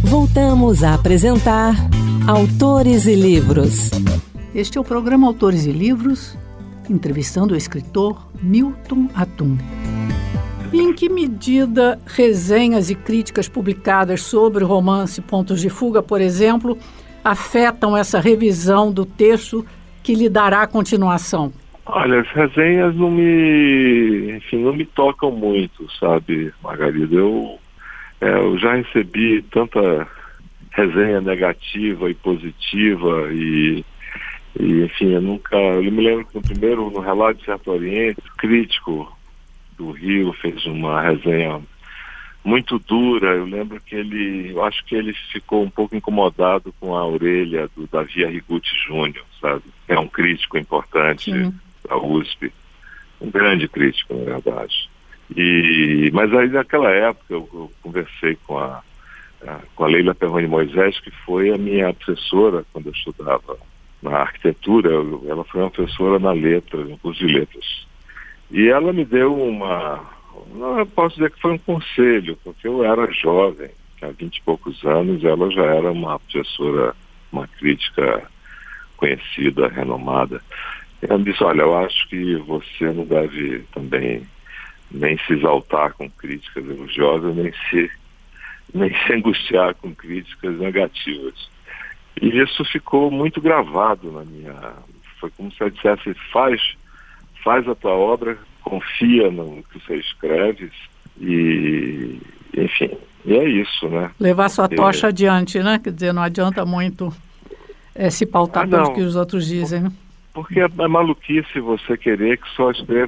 Voltamos a apresentar Autores e Livros. Este é o programa Autores e Livros, entrevistando o escritor Milton Atum. E em que medida resenhas e críticas publicadas sobre o romance Pontos de Fuga, por exemplo, afetam essa revisão do texto que lhe dará continuação? Olha, as resenhas não me tocam muito, sabe, Margarida? Eu já recebi tanta resenha negativa e positiva e enfim, eu me lembro que no Relato de Certo Oriente, o crítico do Rio fez uma resenha muito dura. Eu lembro que eu acho que ele ficou um pouco incomodado com a orelha do Davi Arrigucci Júnior, sabe? É um crítico importante da USP, um grande crítico, na verdade. Mas aí naquela época eu conversei com a Leila Perrone Moisés, que foi a minha professora quando eu estudava na arquitetura. Ela foi uma professora no curso de letras. E ela me deu eu posso dizer que foi um conselho, porque eu era jovem, há 20 e poucos anos, ela já era uma professora, uma crítica conhecida, renomada. Ela me disse: olha, eu acho que você não deve também nem se exaltar com críticas elogiosas, nem se angustiar com críticas negativas. E isso ficou muito gravado na minha... Foi como se eu dissesse: faz a tua obra, confia no que você escreve e, enfim, e é isso, né? Levar sua tocha adiante, né? Quer dizer, não adianta muito se pautar pelo que os outros dizem, né? Porque é maluquice você querer que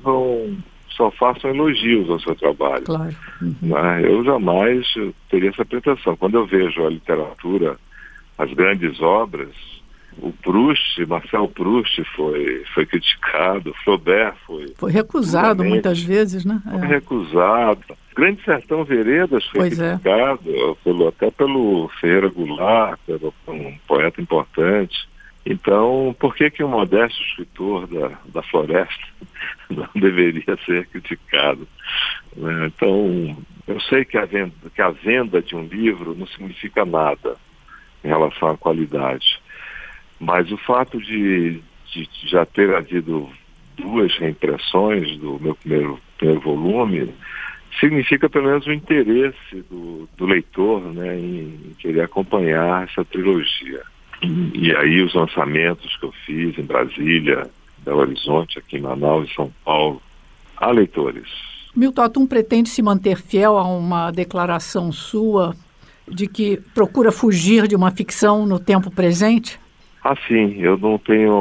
só façam elogios ao seu trabalho. Claro. Né? Eu jamais teria essa pretensão. Quando eu vejo a literatura, as grandes obras, o Proust, Marcel Proust foi criticado, Flaubert foi recusado muitas vezes, né? Foi recusado. Grande Sertão Veredas foi criticado até pelo Ferreira Goulart, um poeta importante. Então, por que um modesto escritor da floresta não deveria ser criticado? Então, eu sei que a venda de um livro não significa nada em relação à qualidade. Mas o fato de já ter havido 2 reimpressões do meu primeiro volume significa pelo menos o interesse do leitor, né, em querer acompanhar essa trilogia. E aí os lançamentos que eu fiz em Brasília, Belo Horizonte, aqui em Manaus e São Paulo, há leitores. Milton Atum pretende se manter fiel a uma declaração sua de que procura fugir de uma ficção no tempo presente? Sim, eu não tenho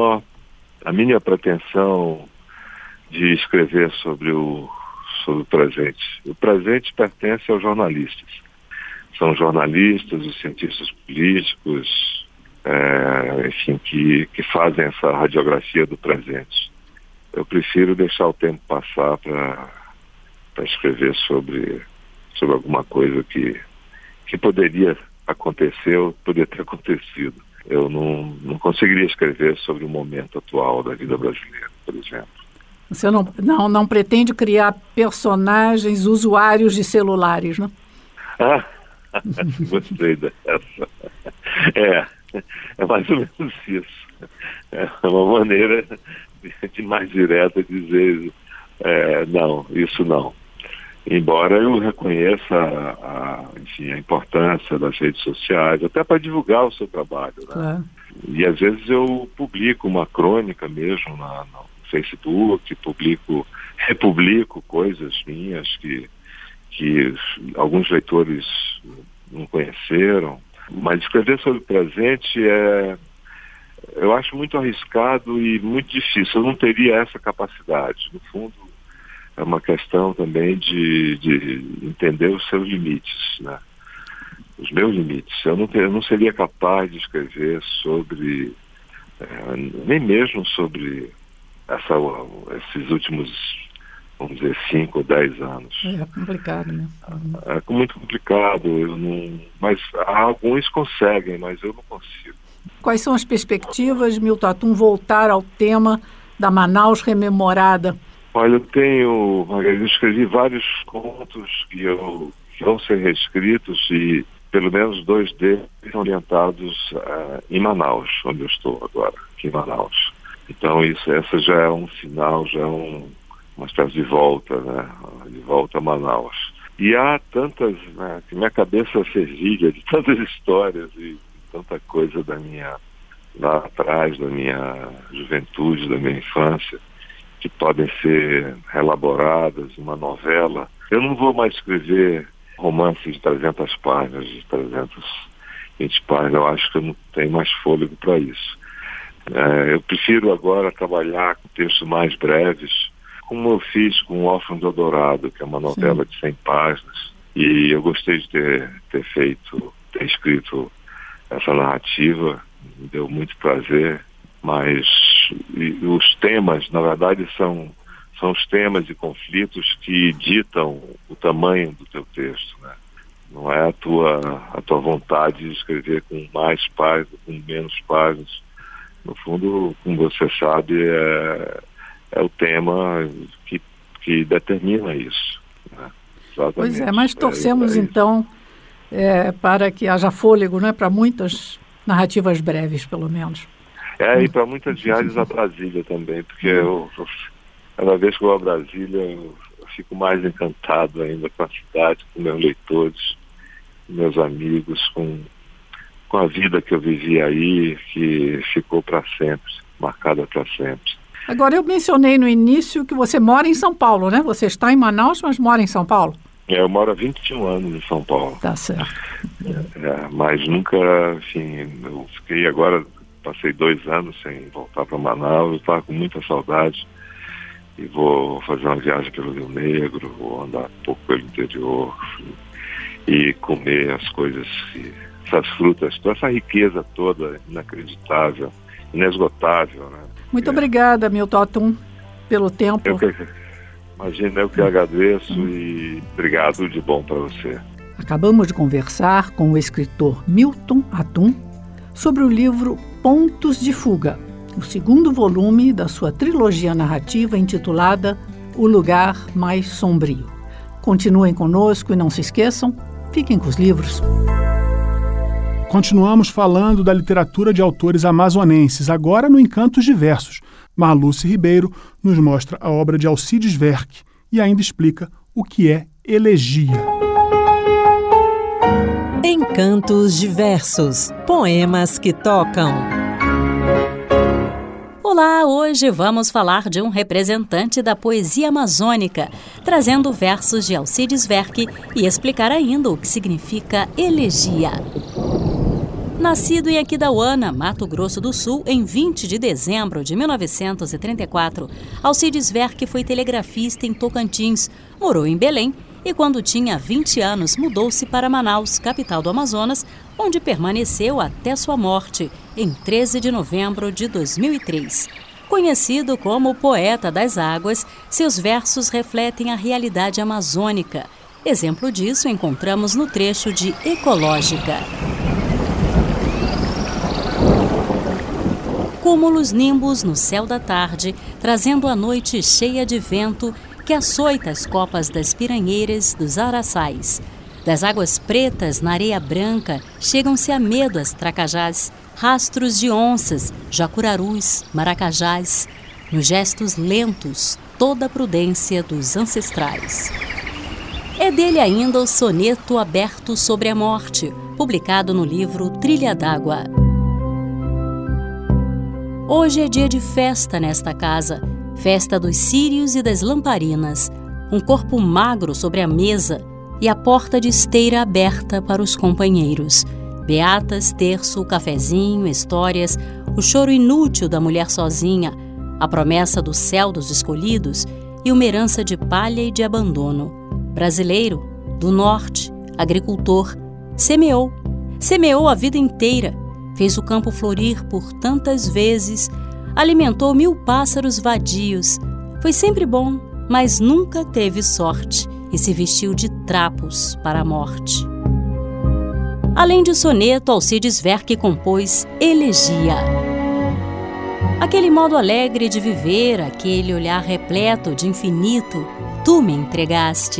a mínima pretensão de escrever sobre o presente. O presente pertence aos jornalistas. São jornalistas, os cientistas políticos, enfim, que fazem essa radiografia do presente. Eu prefiro deixar o tempo passar para escrever sobre alguma coisa que poderia acontecer ou poderia ter acontecido. Eu não conseguiria escrever sobre o momento atual da vida brasileira, por exemplo. Você não pretende criar personagens usuários de celulares, não? Gostei dessa. É mais ou menos isso. É uma maneira de mais direta dizer não, isso não. Embora eu reconheça a importância das redes sociais, até para divulgar o seu trabalho, né? Claro. E às vezes eu publico uma crônica mesmo no Facebook, republico coisas minhas que alguns leitores não conheceram. Mas escrever sobre o presente eu acho muito arriscado e muito difícil. Eu não teria essa capacidade. No fundo, é uma questão também de entender os seus limites, né? Os meus limites. Eu não seria capaz de escrever sobre, nem mesmo sobre esses últimos, vamos dizer, 5 ou 10 anos. É complicado, né? É muito complicado. Mas alguns conseguem, mas eu não consigo. Quais são as perspectivas, Milton Atum, voltar ao tema da Manaus rememorada? Olha, eu escrevi vários contos que vão ser reescritos e pelo menos 2 deles são orientados em Manaus, onde eu estou agora, aqui em Manaus. Então essa já é um sinal, já é uma espécie de volta, né? De volta a Manaus. E há tantas, né, que minha cabeça fervilha de tantas histórias e tanta coisa lá atrás, da minha juventude, da minha infância, que podem ser elaboradas em uma novela. Eu não vou mais escrever romances de 300 páginas, de 320 páginas. Eu acho que eu não tenho mais fôlego para isso. Eu prefiro agora trabalhar com textos mais breves, como eu fiz com O Órfão de Eldorado, que é uma novela de 100 páginas. E eu gostei de ter escrito essa narrativa, me deu muito prazer, mas os temas, na verdade, são os temas e conflitos que ditam o tamanho do teu texto, né? Não é a tua vontade de escrever com mais páginas, com menos páginas. No fundo, como você sabe, é o tema que determina isso, né? Pois é, mas torcemos então para que haja fôlego, né, para muitas narrativas breves, pelo menos. E para muitas viagens a Brasília também, porque cada vez que eu vou a Brasília eu fico mais encantado ainda com a cidade, com meus leitores, com meus amigos, com a vida que eu vivi aí, que ficou para sempre, marcada para sempre. Agora, eu mencionei no início que você mora em São Paulo, né? Você está em Manaus, mas mora em São Paulo? Eu moro há 21 anos em São Paulo. Tá certo. Mas nunca, enfim, eu fiquei agora, passei 2 anos sem voltar para Manaus, eu estava com muita saudade e vou fazer uma viagem pelo Rio Negro, vou andar um pouco pelo interior e comer as coisas, essas frutas, toda essa riqueza toda inacreditável, inesgotável, né? Muito obrigada, Milton Atum, pelo tempo. Eu que agradeço e obrigado, de bom para você. Acabamos de conversar com o escritor Milton Atum sobre o livro Pontos de Fuga, o 2º volume da sua trilogia narrativa intitulada O Lugar Mais Sombrio. Continuem conosco e não se esqueçam, fiquem com os livros. Continuamos falando da literatura de autores amazonenses, agora no Encantos Diversos. Marluce Ribeiro nos mostra a obra de Alcides Verck e ainda explica o que é elegia. Encantos Diversos, poemas que tocam. Olá, hoje vamos falar de um representante da poesia amazônica, trazendo versos de Alcides Verck e explicar ainda o que significa elegia. Nascido em Aquidauana, Mato Grosso do Sul, em 20 de dezembro de 1934, Alcides Verck foi telegrafista em Tocantins, morou em Belém e, quando tinha 20 anos, mudou-se para Manaus, capital do Amazonas, onde permaneceu até sua morte, em 13 de novembro de 2003. Conhecido como o poeta das águas, seus versos refletem a realidade amazônica. Exemplo disso encontramos no trecho de Ecológica. Cúmulos nimbos no céu da tarde, trazendo a noite cheia de vento que açoita as copas das piranheiras dos araçais. Das águas pretas na areia branca, chegam-se a medo as tracajás, rastros de onças, jacurarus, maracajás. Nos gestos lentos, toda a prudência dos ancestrais. É dele ainda o soneto Aberto sobre a Morte, publicado no livro Trilha d'Água. Hoje é dia de festa nesta casa, festa dos círios e das lamparinas, um corpo magro sobre a mesa e a porta de esteira aberta para os companheiros. Beatas, terço, cafezinho, histórias, o choro inútil da mulher sozinha, a promessa do céu dos escolhidos e uma herança de palha e de abandono. Brasileiro, do norte, agricultor, semeou a vida inteira, fez o campo florir por tantas vezes, alimentou 1000 pássaros vadios, foi sempre bom, mas nunca teve sorte e se vestiu de trapos para a morte. Além de soneto, Alcides Verck compôs elegia. Aquele modo alegre de viver, aquele olhar repleto de infinito, tu me entregaste.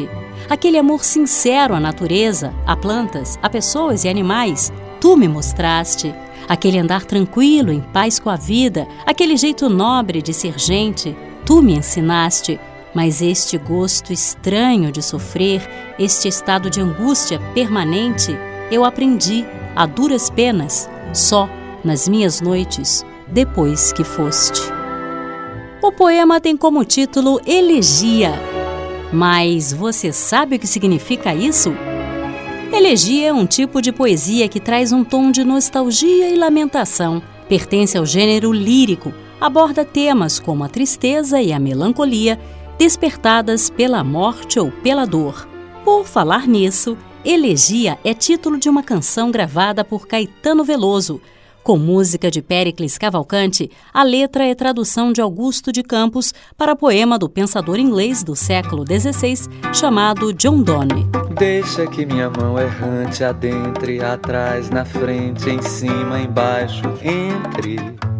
aquele amor sincero à natureza, a plantas, a pessoas e animais, tu me mostraste. Aquele andar tranquilo, em paz com a vida, aquele jeito nobre de ser gente, tu me ensinaste. Mas este gosto estranho de sofrer, este estado de angústia permanente, eu aprendi a duras penas, só nas minhas noites, depois que foste. O poema tem como título Elegia. Mas você sabe o que significa isso? Elegia é um tipo de poesia que traz um tom de nostalgia e lamentação. Pertence ao gênero lírico, aborda temas como a tristeza e a melancolia, despertadas pela morte ou pela dor. Por falar nisso, Elegia é título de uma canção gravada por Caetano Veloso. Com música de Péricles Cavalcanti, a letra é tradução de Augusto de Campos para poema do pensador inglês do século XVI, chamado John Donne. Deixa que minha mão errante adentre, atrás, na frente, em cima, embaixo, entre.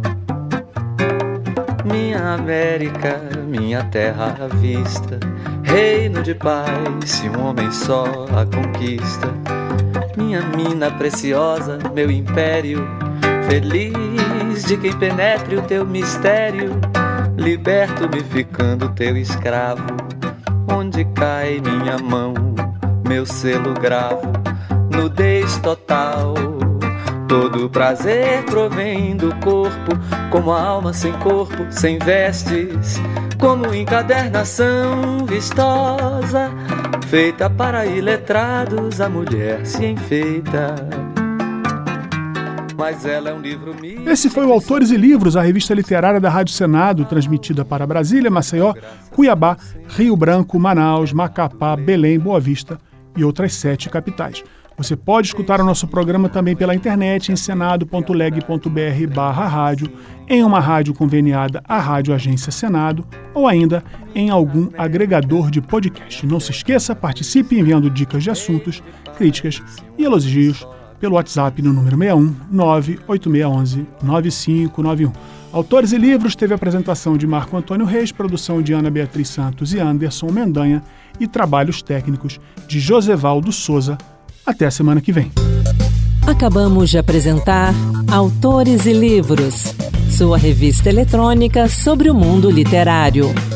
Minha América, minha terra à vista, reino de paz, se um homem só a conquista. Minha mina preciosa, meu império, feliz de quem penetre o teu mistério, liberto-me ficando teu escravo. Onde cai minha mão, meu selo gravo, nudez total. Todo prazer provém do corpo, como a alma sem corpo, sem vestes, como encadernação vistosa, feita para iletrados, a mulher se enfeita. Mas ela é um livro místico. Esse foi o Autores e Livros, a revista literária da Rádio Senado, transmitida para Brasília, Maceió, Cuiabá, Rio Branco, Manaus, Macapá, Belém, Boa Vista e outras 7 capitais. Você pode escutar o nosso programa também pela internet em senado.leg.br/rádio, em uma rádio conveniada à Rádio Agência Senado ou ainda em algum agregador de podcast. Não se esqueça, participe enviando dicas de assuntos, críticas e elogios pelo WhatsApp no número 61 98611 9591. Autores e Livros teve a apresentação de Marco Antônio Reis, produção de Ana Beatriz Santos e Anderson Mendanha e trabalhos técnicos de Josevaldo Souza. Até a semana que vem. Acabamos de apresentar Autores e Livros, sua revista eletrônica sobre o mundo literário.